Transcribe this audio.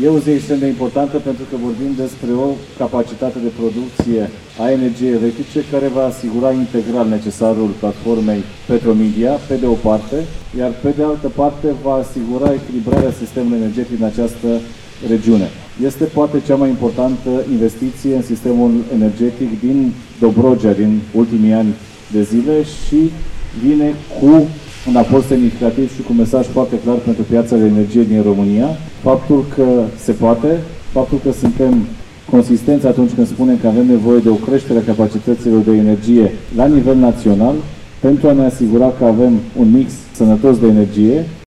E o zi extrem de importantă pentru că vorbim despre o capacitate de producție a energiei electrice care va asigura integral necesarul platformei Petromedia, pe de o parte, iar pe de altă parte va asigura echilibrarea sistemului energetic în această regiune. Este poate cea mai importantă investiție în sistemul energetic din Dobrogea din ultimii ani de zile și vine cu un aport semnificativ și cu un mesaj foarte clar pentru piața de energie din România. Faptul că se poate, faptul că suntem consistenți atunci când spunem că avem nevoie de o creștere a capacităților de energie la nivel național pentru a ne asigura că avem un mix sănătos de energie